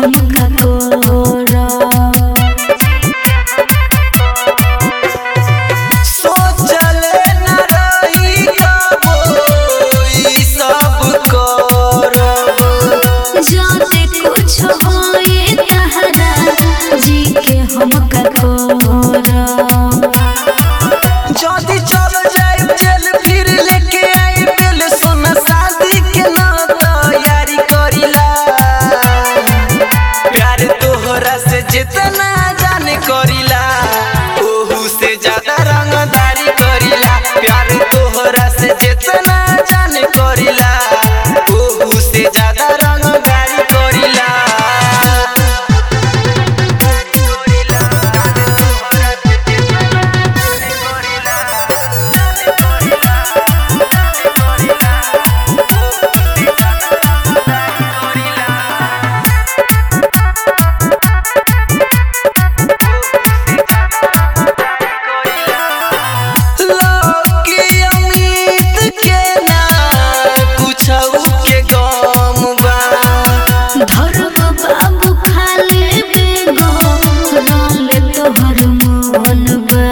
हमका कोरा सोचले न रही कबो ई सब करब जाते कुछ होए तहरा जी के हमका कोरा जदी चल जाए जेल फिर लेके आई बेल सोना शादी के ना तैयारी करिला प्यार तोहरा से जितना जाने करिला ओहू से ज्यादा रंगदारी करिला प्यार तोहरा से जितना जाने करिला ओहू से ज्यादा रंगदारी करिला बाबू खाले बेगो रोले तोहर मन बा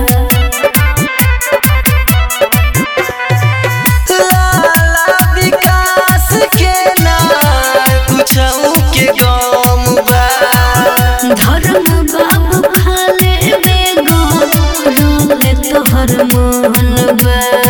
लाला विकास के ना कुछऊ के गम बा धर्म बाबू खाले बेगो रोले तोहर मन बा।